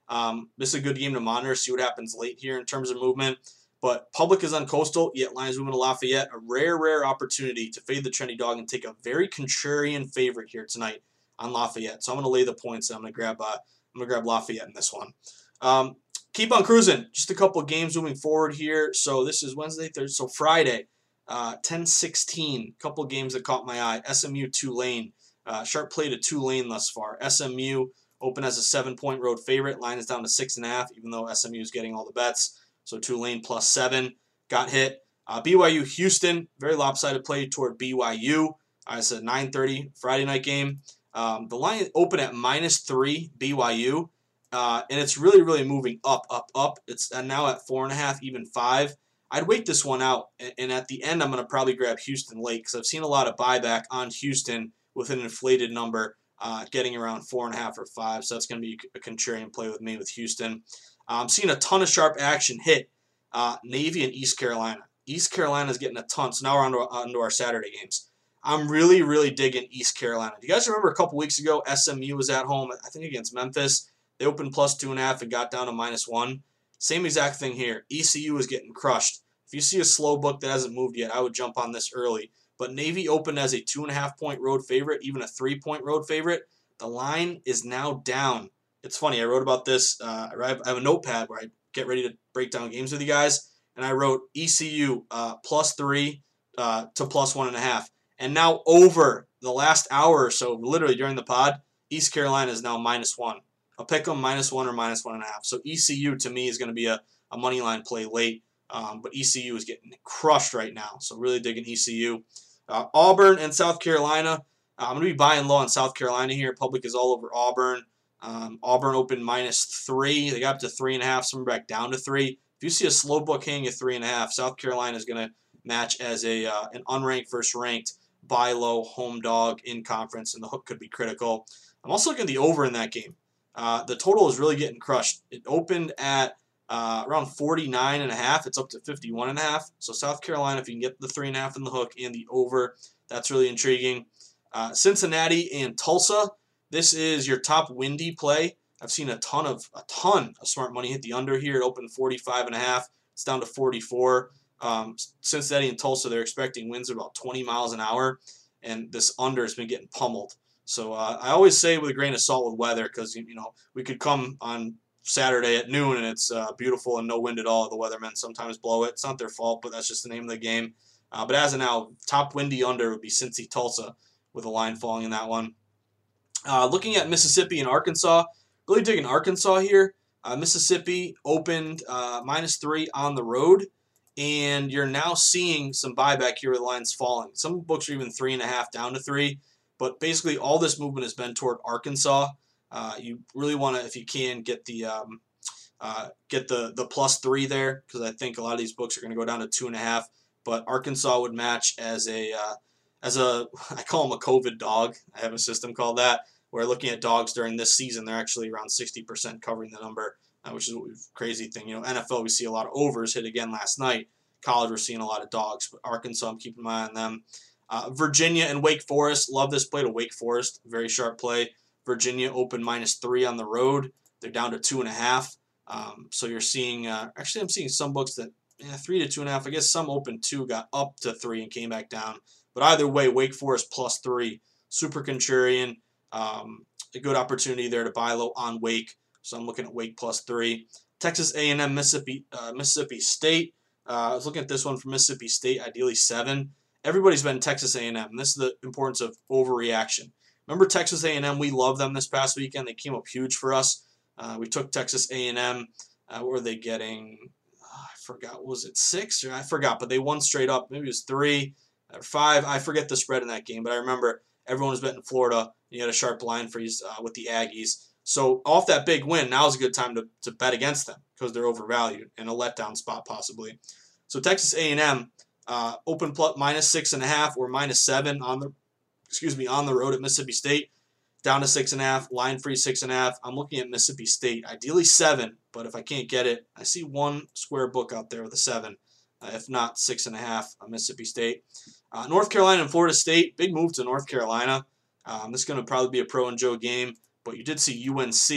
Um, this is a good game to monitor, see what happens late here in terms of movement. But Public is on Coastal, yet Lions moving to Lafayette. A rare, rare opportunity to fade the trendy dog and take a very contrarian favorite here tonight on Lafayette. So I'm going to lay the points, and I'm going to grab uh, I'm going to grab Lafayette in this one. Um, keep on cruising. Just a couple of games moving forward here. So this is Wednesday, Thursday, so Friday, uh, ten sixteen. A couple of games that caught my eye. S M U Tulane. Uh, sharp play to Tulane thus far. S M U open as a seven-point road favorite. Line is down to six and a half, even though S M U is getting all the bets. So Tulane plus seven got hit. Uh, B Y U Houston, very lopsided play toward B Y U. Uh, it's a nine thirty Friday night game. Um, the line open at minus three B Y U, uh, and it's really, really moving up, up, up. It's now at four and a half, even five. I'd wait this one out, and, and at the end, I'm going to probably grab Houston late because I've seen a lot of buyback on Houston with an inflated number, uh, getting around four and a half or five. So that's going to be a contrarian play with me with Houston. I'm um, seeing a ton of sharp action hit. Uh, Navy and East Carolina. East Carolina is getting a ton. So now we're on to, on to our Saturday games. I'm really, really digging East Carolina. Do you guys remember a couple weeks ago, S M U was at home, I think against Memphis. They opened plus two and a half and got down to minus one. Same exact thing here. E C U is getting crushed. If you see a slow book that hasn't moved yet, I would jump on this early. But Navy opened as a two and a half point road favorite, even a three point road favorite. The line is now down. It's funny, I wrote about this. Uh, I have a notepad where I get ready to break down games with you guys, and I wrote E C U uh, plus three uh, to plus one and a half. And now over the last hour or so, literally during the pod, East Carolina is now minus one. I'll pick them minus one or minus one and a half. So E C U to me is going to be a, a money line play late, um, but E C U is getting crushed right now. So really digging E C U. Uh, Auburn and South Carolina. Uh, I'm going to be buying low on South Carolina here. Public is all over Auburn. Um, Auburn opened minus three. They got up to three and a half. Some back down to three. If you see a slow book hanging at three and a half, South Carolina is going to match as a uh, an unranked versus ranked buy low home dog in conference, and the hook could be critical. I'm also looking at the over in that game. Uh, the total is really getting crushed. It opened at uh, around forty-nine and a half. It's up to fifty-one and a half. So South Carolina, if you can get the three and a half in the hook and the over, that's really intriguing. Uh, Cincinnati and Tulsa. This is your top windy play. I've seen a ton of a ton of smart money hit the under here. It opened forty-five and a half. It's down to forty-four. Um, Cincinnati and Tulsa, they're expecting winds of about twenty miles an hour, and this under has been getting pummeled. So uh, I always say with a grain of salt with weather, because you know we could come on Saturday at noon and it's uh, beautiful and no wind at all. The weathermen sometimes blow it. It's not their fault, but that's just the name of the game. Uh, but as of now, top windy under would be Cincy Tulsa with a line falling in that one. Uh, looking at Mississippi and Arkansas, really digging Arkansas here. Uh, Mississippi opened uh, minus three on the road, and you're now seeing some buyback here where the line's falling. Some books are even three and a half down to three, but basically all this movement has been toward Arkansas. Uh, you really want to, if you can, get the um, uh, get the the plus three there, because I think a lot of these books are going to go down to two and a half. But Arkansas would match as a uh, as a I call them a COVID dog. I have a system called that. We're looking at dogs during this season. They're actually around sixty percent covering the number, uh, which is a crazy thing. You know, N F L, we see a lot of overs hit again last night. College, we're seeing a lot of dogs. But Arkansas, I'm keeping my eye on them. Uh, Virginia and Wake Forest. Love this play to Wake Forest. Very sharp play. Virginia open minus three on the road. They're down to two and a half. Um, so you're seeing, uh, actually I'm seeing some books that yeah, three to two and a half. I guess some open two, got up to three and came back down. But either way, Wake Forest plus three. Super contrarian. Um, a good opportunity there to buy low on Wake. So I'm looking at Wake plus three. Texas A and M, Mississippi, uh, Mississippi State. Uh, I was looking at this one for Mississippi State, ideally seven. Everybody's been Texas A and M, and this is the importance of overreaction. Remember Texas A and M? We love them this past weekend. They came up huge for us. Uh, we took Texas A and M. Uh, what were they getting? Oh, I forgot. Was it six? Or I forgot, but they won straight up. Maybe it was three or five. I forget the spread in that game, but I remember everyone was betting Florida. You had a sharp line freeze uh, with the Aggies. So off that big win, now is a good time to, to bet against them because they're overvalued and a letdown spot possibly. So Texas A and M uh, open plus minus six and a half or minus seven on the excuse me on the road at Mississippi State, down to six and a half. Line free six and a half. I'm looking at Mississippi State, ideally seven, but if I can't get it, I see one square book out there with a seven. Uh, if not six and a half on Mississippi State. Uh, North Carolina and Florida State, big move to North Carolina. Um, this is going to probably be a Pro and Joe game, but you did see U N C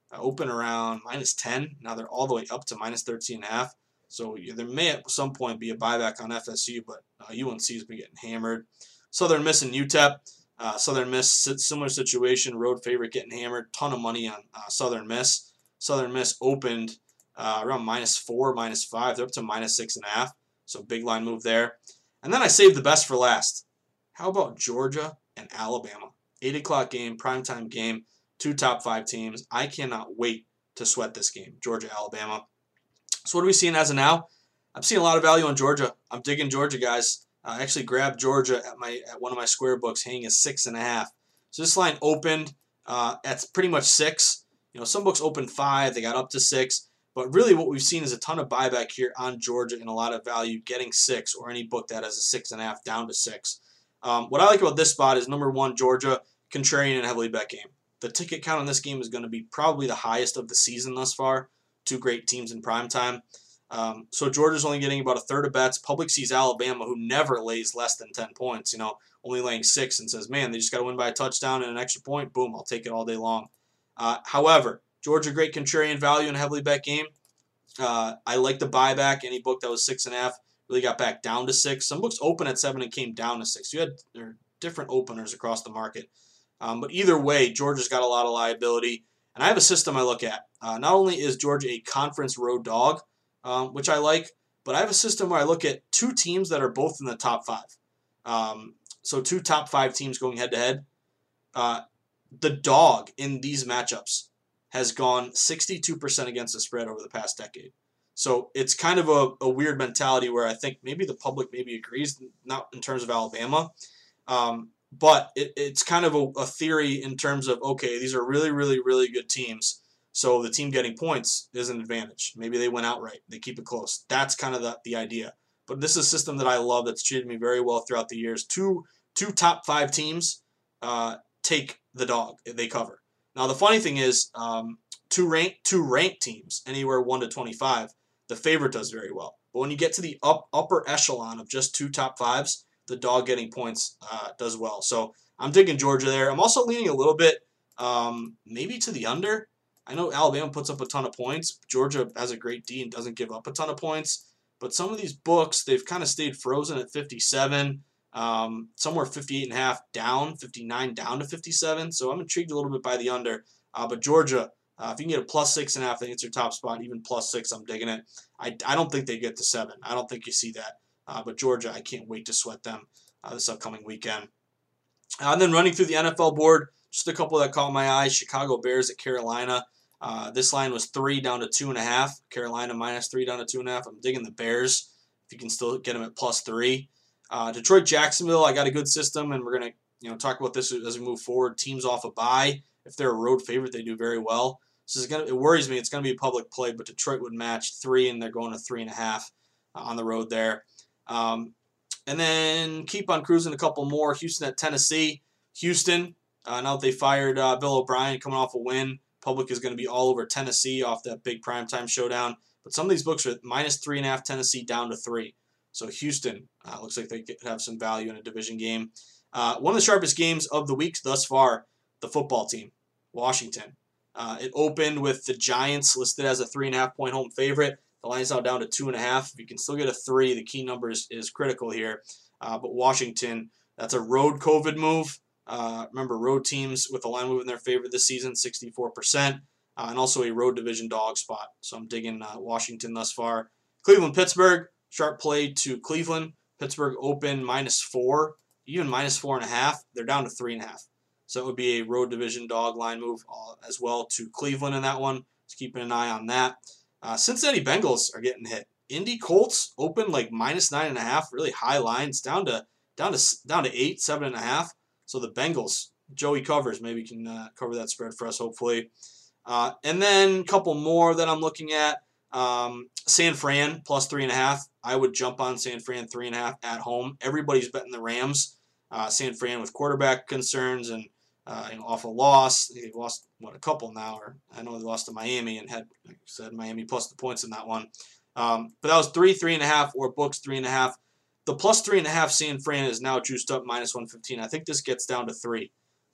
uh, open around minus ten. Now they're all the way up to minus thirteen and a half. So yeah, there may at some point be a buyback on F S U, but uh, U N C has been getting hammered. Southern Miss and U T E P. Uh, Southern Miss, similar situation, road favorite getting hammered. Ton of money on uh, Southern Miss. Southern Miss opened uh, around minus four, minus five. They're up to minus six and a half. So big line move there. And then I saved the best for last. How about Georgia and Alabama? eight o'clock game, primetime game, two top five teams. I cannot wait to sweat this game, Georgia, Alabama. So what are we seeing as of now? I'm seeing a lot of value on Georgia. I'm digging Georgia, guys. I actually grabbed Georgia at my at one of my square books, hanging a six and a half. So this line opened uh, at pretty much six. You know, some books opened five, they got up to six. But really, what we've seen is a ton of buyback here on Georgia and a lot of value getting six, or any book that has a six and a half down to six. Um, what I like about this spot is number one, Georgia, contrarian and heavily bet game. The ticket count on this game is going to be probably the highest of the season thus far. Two great teams in primetime. Um, so Georgia's only getting about a third of bets. Public sees Alabama, who never lays less than ten points, you know, only laying six, and says, man, they just got to win by a touchdown and an extra point. Boom, I'll take it all day long. Uh, however, Georgia, great contrarian value in a heavily bet game. Uh, I like the buyback. Any book that was six and a half really got back down to six. Some books open at seven and came down to six. You had there are different openers across the market. Um, but either way, Georgia's got a lot of liability. And I have a system I look at. Uh, not only is Georgia a conference road dog, um, which I like, but I have a system where I look at two teams that are both in the top five. Um, so two top five teams going head-to-head. Uh, the dog in these matchups has gone sixty-two percent against the spread over the past decade. So it's kind of a, a weird mentality where I think maybe the public maybe agrees, not in terms of Alabama, um, but it, it's kind of a, a theory in terms of, okay, these are really, really, really good teams. So the team getting points is an advantage. Maybe they win outright. They keep it close. That's kind of the, the idea. But this is a system that I love that's treated me very well throughout the years. Two two top five teams uh, take the dog. They cover. Now, the funny thing is, um, two, rank, two ranked teams, anywhere one to twenty-five, the favorite does very well. But when you get to the up, upper echelon of just two top fives, the dog getting points uh, does well. So I'm digging Georgia there. I'm also leaning a little bit um, maybe to the under. I know Alabama puts up a ton of points. Georgia has a great D and doesn't give up a ton of points. But some of these books, they've kind of stayed frozen at fifty-seven. Um, somewhere fifty-eight and a half down, fifty-nine down to fifty-seven. So I'm intrigued a little bit by the under. Uh, but Georgia, uh, if you can get a plus six and a half, I think it's your top spot. Even plus six, I'm digging it. I, I don't think they get to seven. I don't think you see that. Uh, but Georgia, I can't wait to sweat them uh, this upcoming weekend. Uh, and then running through the N F L board, just a couple that caught my eye. Chicago Bears at Carolina. Uh, this line was three down to two and a half. Carolina minus three down to two and a half. I'm digging the Bears. If you can still get them at plus three. Uh, Detroit, Jacksonville. I got a good system, and we're gonna you know talk about this as we move forward. Teams off a bye. If they're a road favorite, they do very well. So it's gonna, it worries me. It's gonna be a public play, but Detroit would match three, and they're going to three and a half uh, on the road there. Um, and then keep on cruising a couple more. Houston at Tennessee. Houston. Uh, now that they fired uh, Bill O'Brien, coming off a win. Public is going to be all over Tennessee off that big primetime showdown. But some of these books are minus three and a half Tennessee down to three. So Houston uh, looks like they could have some value in a division game. Uh, one of the sharpest games of the week thus far, the football team, Washington. Uh, it opened with the Giants listed as a three and a half point home favorite. The line is now down to two and a half. If you can still get a three, the key number is, is critical here. Uh, but Washington, that's a road COVID move. Uh, remember, road teams with the line move in their favor this season, sixty-four percent, uh, and also a road division dog spot. So I'm digging uh, Washington thus far. Cleveland, Pittsburgh, sharp play to Cleveland. Pittsburgh open minus four, even minus four and a half. They're down to three and a half. So it would be a road division dog line move uh, as well to Cleveland in that one. Just keeping an eye on that. Uh, Cincinnati Bengals are getting hit. Indy Colts open like minus nine and a half, really high lines, down to down to down to eight, seven and a half. So the Bengals, Joey covers, maybe can uh, cover that spread for us, hopefully. Uh, and then a couple more that I'm looking at. Um, San Fran, plus three and a half. I would jump on San Fran, three and a half at home. Everybody's betting the Rams. Uh, San Fran with quarterback concerns and uh, you know, off a loss. They lost, what, a couple now. Or I know they lost to Miami and had, like I said, Miami plus the points in that one. Um, but that was three, three and a half, or books three and a half. The plus three and a half San Fran is now juiced up minus one fifteen. I think this gets down to three.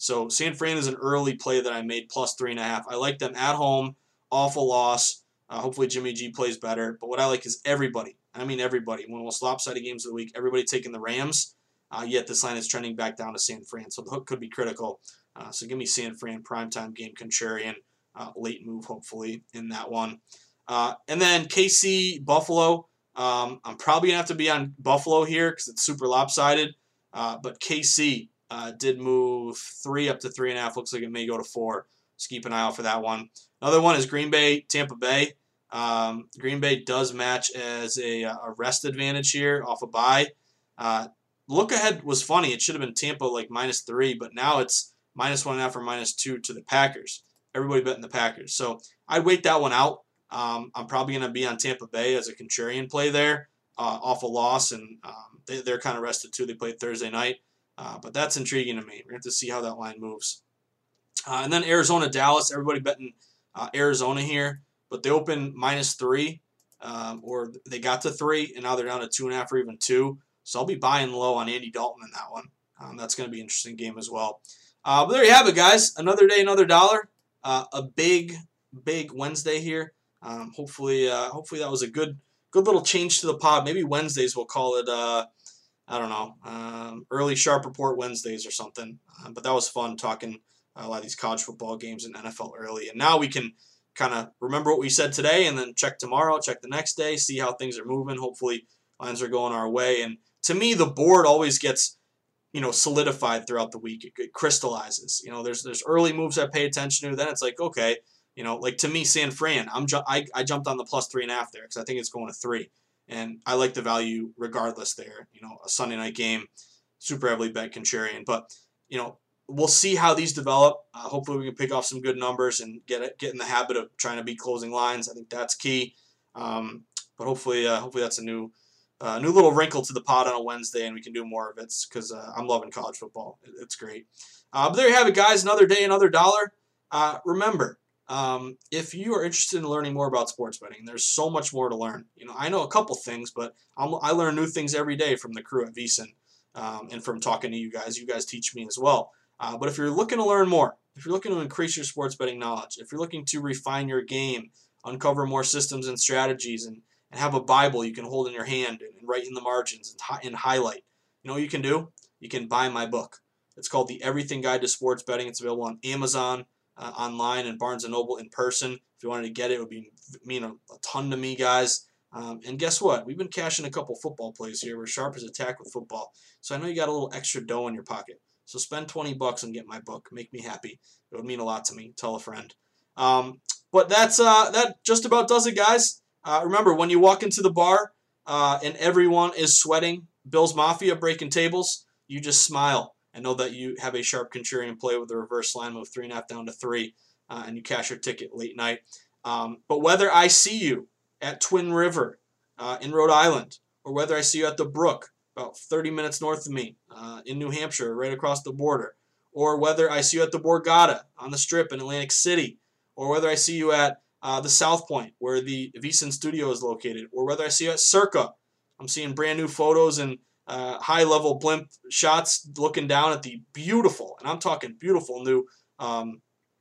So San Fran is an early play that I made plus three and a half. I like them at home, awful loss. Uh, hopefully Jimmy G plays better. But what I like is everybody. I mean everybody. One of the most lopsided games of the week. Everybody taking the Rams. Uh, yet this line is trending back down to San Fran. So the hook could be critical. Uh, so give me San Fran primetime game, contrarian, uh, late move hopefully in that one. Uh, and then K C Buffalo. Um, I'm probably going to have to be on Buffalo here because it's super lopsided. Uh, but K C uh, did move three up to three and a half. Looks like it may go to four. So keep an eye out for that one. Another one is Green Bay, Tampa Bay. Um, Green Bay does match as a, a rest advantage here off a bye. Uh, look ahead was funny. It should have been Tampa like minus three, but now it's minus one and a half or minus two to the Packers. Everybody betting the Packers. So I'd wait that one out. Um, I'm probably going to be on Tampa Bay as a contrarian play there uh, off a loss, and um, they, they're kind of rested too. They played Thursday night, uh, but that's intriguing to me. We're going to have to see how that line moves. Uh, and then Arizona, Dallas. Everybody betting uh, Arizona here. But they opened minus three, um, or they got to three, and now they're down to two and a half or even two. So I'll be buying low on Andy Dalton in that one. Um, that's going to be an interesting game as well. Uh, but there you have it, guys. Another day, another dollar. Uh, a big, big Wednesday here. Um, hopefully, uh, hopefully that was a good, good little change to the pod. Maybe Wednesdays we'll call it. Uh, I don't know, um, early Sharp Report Wednesdays or something. Uh, but that was fun talking a lot of these college football games and N F L early, and now we can kind of remember what we said today and then check tomorrow, check the next day, see how things are moving. Hopefully lines are going our way. And to me, the board always gets, you know, solidified throughout the week. It, it crystallizes. You know, there's there's early moves I pay attention to. Then it's like, okay, you know, like to me, San Fran, I'm ju- I, I jumped on the plus three and a half there because I think it's going to three. And I like the value regardless there. You know, a Sunday night game, super heavily bet contrarian. But, you know, we'll see how these develop. Uh, hopefully we can pick off some good numbers and get it, get in the habit of trying to beat closing lines. I think that's key. Um, but hopefully, uh, hopefully that's a new, uh, new little wrinkle to the pod on a Wednesday, and we can do more of it because uh, I'm loving college football. It, it's great. Uh, but there you have it, guys. Another day, another dollar. Uh, remember, um, if you are interested in learning more about sports betting, there's so much more to learn. You know, I know a couple things, but I'm, I learn new things every day from the crew at VSiN um, and from talking to you guys. You guys teach me as well. Uh, but if you're looking to learn more, if you're looking to increase your sports betting knowledge, if you're looking to refine your game, uncover more systems and strategies, and, and have a Bible you can hold in your hand and, and write in the margins and, hi- and highlight, you know what you can do? You can buy my book. It's called The Everything Guide to Sports Betting. It's available on Amazon, uh, online, and Barnes and Noble in person. If you wanted to get it, it would be mean a, a ton to me, guys. Um, and guess what? We've been cashing a couple football plays here. We're sharp as a tack with football. So I know you got a little extra dough in your pocket. So spend twenty bucks and get my book. Make me happy. It would mean a lot to me. Tell a friend. Um, but that's uh, that just about does it, guys. Uh, remember, when you walk into the bar uh, and everyone is sweating Bills Mafia breaking tables, you just smile and know that you have a sharp contrarian play with a reverse line move three and a half down to three, uh, and you cash your ticket late night. Um, but whether I see you at Twin River uh, in Rhode Island, or whether I see you at the Brook, about thirty minutes north of me uh, in New Hampshire, right across the border, or whether I see you at the Borgata on the Strip in Atlantic City, or whether I see you at uh, the South Point where the VSiN studio is located, or whether I see you at Circa. I'm seeing brand new photos and uh, high-level blimp shots looking down at the beautiful, and I'm talking beautiful new um,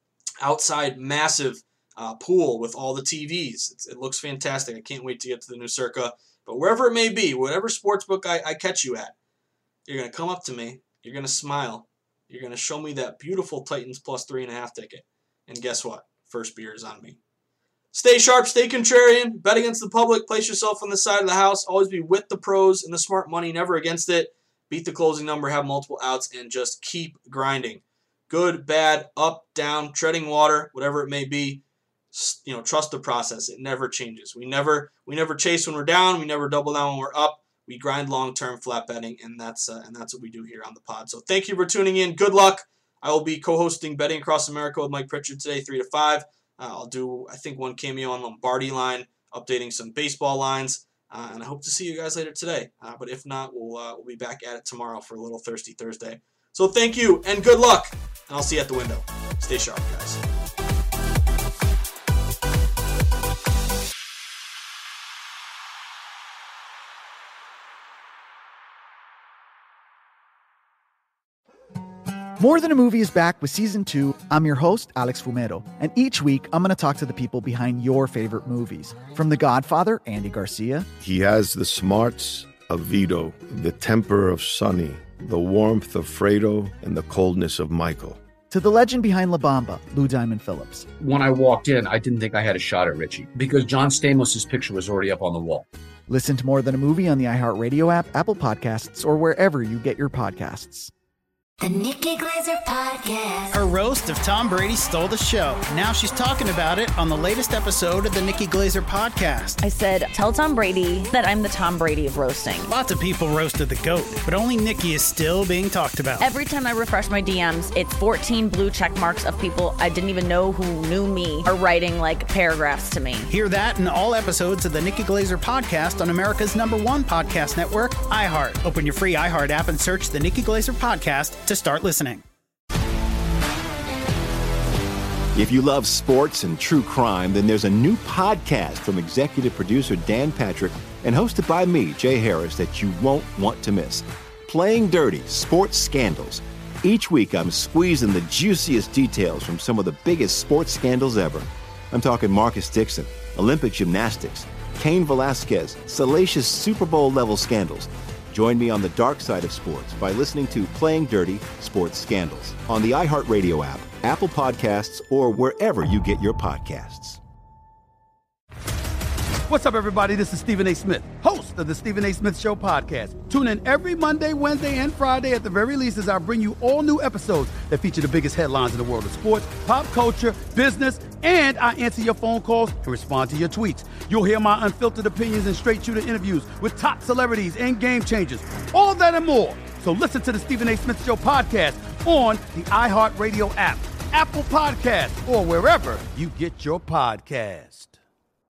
outside massive uh, pool with all the T Vs. It's, it looks fantastic. I can't wait to get to the new Circa. But wherever it may be, whatever sportsbook I, I catch you at, you're going to come up to me, you're going to smile, you're going to show me that beautiful Titans plus three and a half ticket. And guess what? First beer is on me. Stay sharp, stay contrarian, bet against the public, place yourself on the side of the house, always be with the pros and the smart money, never against it. Beat the closing number, have multiple outs, and just keep grinding. Good, bad, up, down, treading water, whatever it may be. You know, trust the process. It never changes. We never we never chase when we're down. We never double down when we're up. We grind long-term flat betting, and that's uh, and that's what we do here on the pod. So thank you for tuning in. Good luck. I will be co-hosting Betting Across America with Mike Pritchard today, three to five. Uh, I'll do, I think, one cameo on Lombardi line, updating some baseball lines, uh, and I hope to see you guys later today. Uh, but if not, we'll uh, we'll be back at it tomorrow for a little Thirsty Thursday. So thank you and good luck, and I'll see you at the window. Stay sharp, guys. More Than a Movie is back with season two. I'm your host, Alex Fumero, and each week I'm going to talk to the people behind your favorite movies. From The Godfather, Andy Garcia. He has the smarts of Vito, the temper of Sonny, the warmth of Fredo, and the coldness of Michael. To the legend behind La Bamba, Lou Diamond Phillips. When I walked in, I didn't think I had a shot at Richie because John Stamos' picture was already up on the wall. Listen to More Than a Movie on the iHeartRadio app, Apple Podcasts, or wherever you get your podcasts. The Nikki Glaser Podcast. Her roast of Tom Brady stole the show. Now she's talking about it on the latest episode of the Nikki Glaser Podcast. I said, tell Tom Brady that I'm the Tom Brady of roasting. Lots of people roasted the GOAT, but only Nikki is still being talked about. Every time I refresh my D Ms, it's fourteen blue check marks of people I didn't even know who knew me are writing like paragraphs to me. Hear that in all episodes of the Nikki Glaser Podcast on America's number one podcast network, iHeart. Open your free iHeart app and search the Nikki Glaser Podcast to start listening. If you love sports and true crime, then there's a new podcast from executive producer Dan Patrick and hosted by me, Jay Harris, that you won't want to miss. Playing Dirty: Sports Scandals. Each week, I'm squeezing the juiciest details from some of the biggest sports scandals ever. I'm talking Marcus Dixon, Olympic gymnastics, Cain Velasquez, salacious Super Bowl-level scandals. Join me on the dark side of sports by listening to Playing Dirty: Sports Scandals on the iHeartRadio app, Apple Podcasts, or wherever you get your podcasts. What's up, everybody? This is Stephen A. Smith, host of the Stephen A. Smith Show podcast. Tune in every Monday, Wednesday, and Friday at the very least as I bring you all new episodes that feature the biggest headlines in the world of sports, pop culture, business, and I answer your phone calls and respond to your tweets. You'll hear my unfiltered opinions and straight-shooter interviews with top celebrities and game changers. All of that and more. So listen to the Stephen A. Smith Show podcast on the iHeartRadio app, Apple Podcasts, or wherever you get your podcasts.